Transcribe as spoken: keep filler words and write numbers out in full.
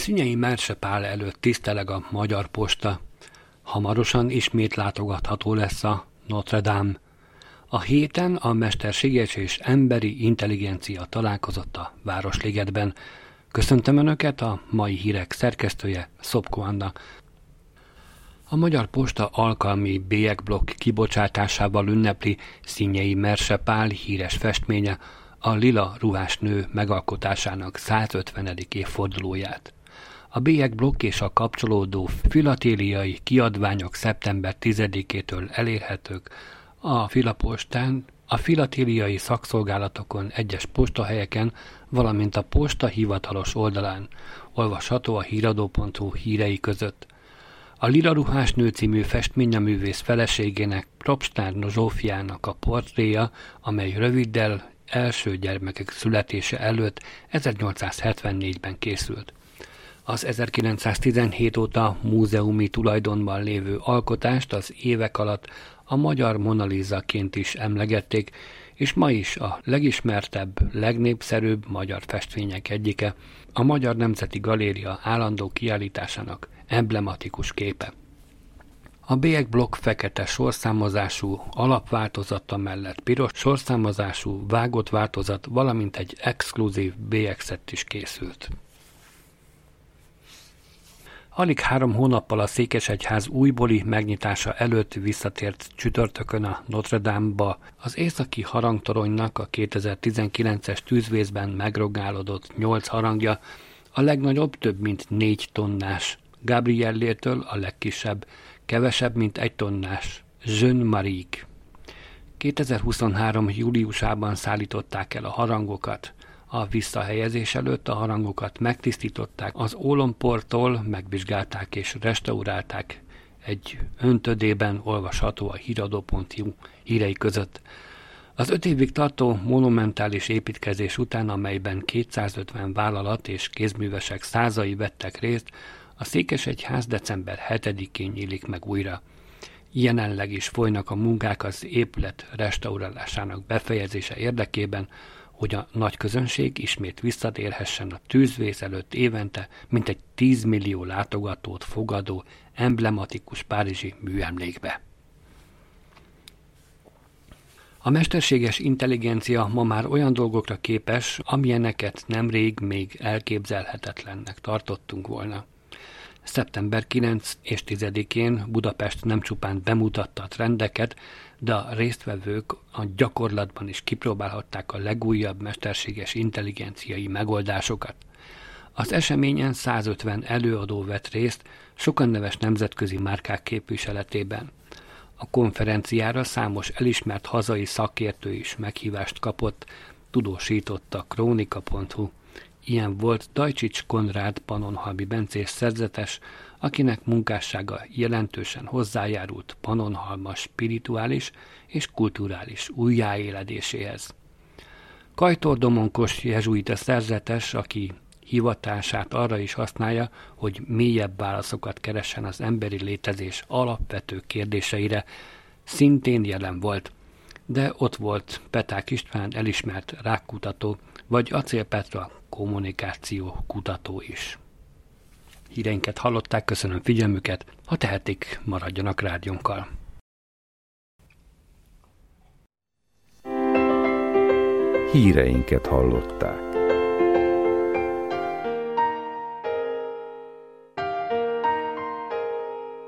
Szinyei Merse Pál előtt tiszteleg a Magyar Posta. Hamarosan ismét látogatható lesz a Notre Dame. A héten a mesterséges és emberi intelligencia találkozott a Városligetben. Köszöntöm Önöket, a mai hírek szerkesztője, Szopko Anna. A Magyar Posta alkalmi bélyegblokk kibocsátásával ünnepli Szinyei Merse Pál híres festménye, a Lila ruhás nő megalkotásának százötvenedik évfordulóját. A bélyegblokk és a kapcsolódó filatéliai kiadványok szeptember tizedikétől elérhetők a Filapostán, a filatéliai szakszolgálatokon, egyes postahelyeken, valamint a posta hivatalos oldalán, olvasható a híradó pont hu hírei között. A Lila ruhás nő című festmény a művész feleségének, Propstár Zsófiának a portréja, amely röviddel első gyermekek születése előtt ezernyolcszázhetvennégyben készült. Az ezerkilencszáztizenhét óta múzeumi tulajdonban lévő alkotást az évek alatt a magyar Mona Lisa-ként is emlegették, és ma is a legismertebb, legnépszerűbb magyar festmények egyike, a Magyar Nemzeti Galéria állandó kiállításának emblematikus képe. A bélyegblokk fekete sorszámozású alapváltozata mellett piros sorszámozású vágott változat, valamint egy exkluzív bélyegszett is készült. Alig három hónappal a Székesegyház újbóli megnyitása előtt visszatért csütörtökön a Notre Dame-ba az északi harangtoronynak a kétezer-tizenkilences tűzvészben megrongálódott nyolc harangja, a legnagyobb több mint négy tonnás Gabriellétől a legkisebb, kevesebb mint egy tonnás Jeune Marie-ig. kétezer-huszonhárom júliusában szállították el a harangokat. A visszahelyezés előtt a harangokat megtisztították, az ólomporttól megvizsgálták és restaurálták. Egy öntödében olvasható a híradó pont hu hírei között. Az öt évig tartó monumentális építkezés után, amelyben kétszázötven vállalat és kézművesek százai vettek részt, a Székesegyház december hetedikén nyílik meg újra. Jelenleg is folynak a munkák az épület restaurálásának befejezése érdekében, hogy a nagy közönség ismét visszatérhessen a tűzvész előtt évente mintegy tíz millió látogatót fogadó emblematikus párizsi műemlékbe. A mesterséges intelligencia ma már olyan dolgokra képes, amilyeneket nemrég még elképzelhetetlennek tartottunk volna. szeptember kilencedikén és tizedikén Budapest nem csupán bemutatta a trendeket, de a résztvevők a gyakorlatban is kipróbálhatták a legújabb mesterséges intelligenciai megoldásokat. Az eseményen százötven előadó vett részt, sokan neves nemzetközi márkák képviseletében. A konferenciára számos elismert hazai szakértő is meghívást kapott, tudósította a Krónika pont hu. Ilyen volt Dajcsics Konrád pannonhalmi bencés szerzetes, akinek munkássága jelentősen hozzájárult Pannonhalma spirituális és kulturális újjáéledéséhez. Kajtor Domonkos jezsuita szerzetes, aki hivatását arra is használja, hogy mélyebb válaszokat keressen az emberi létezés alapvető kérdéseire, szintén jelen volt, de ott volt Peták István elismert rákkutató, vagy Acél Petra kommunikáció kutató is. Híreinket hallották, köszönöm figyelmüket, ha tehetik, maradjanak rádiónkkal. Híreinket hallották.